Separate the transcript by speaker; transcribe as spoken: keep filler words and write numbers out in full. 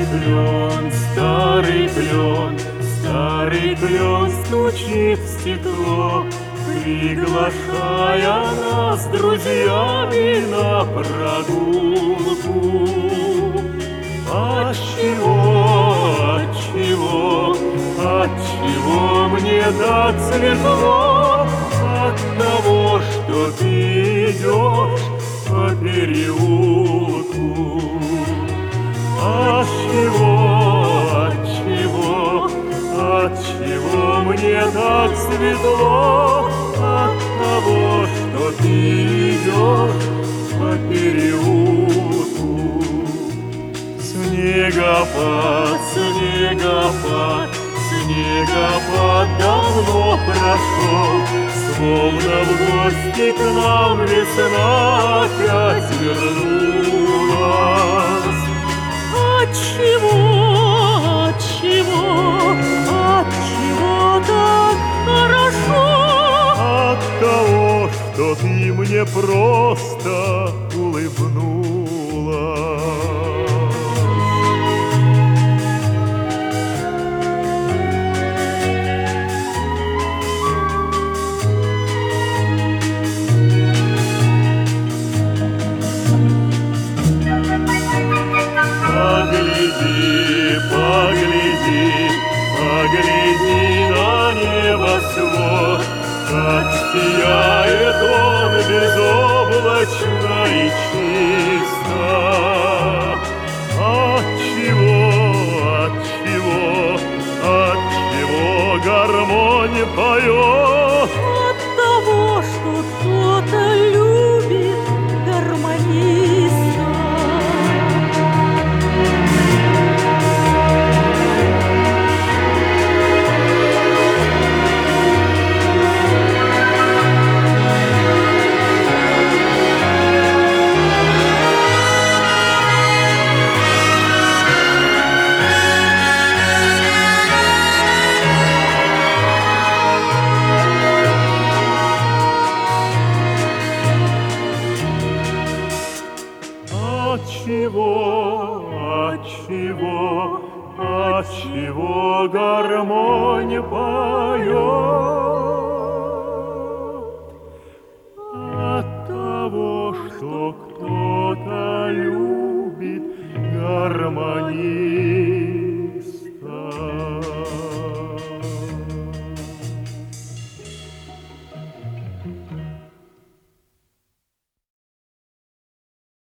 Speaker 1: клен, старый клен, старый клен стучит в стекло, приглашая нас с друзьями на прогулку. Отчего, отчего, отчего мне так светло? От того, что ты идешь по переулку. Отчего, отчего, отчего мне так светло? От того, что ты идешь по переулку. Снегопад, снегопад, снегопад давно прошел, словно в гости к нам весна опять вернулась. Отчего, отчего, отчего так хорошо? От того, что ты мне просто улыбнулась. Погляди, погляди на небосвод, как сияет он безоблачно и чисто. Отчего, отчего, отчего гармонь поет?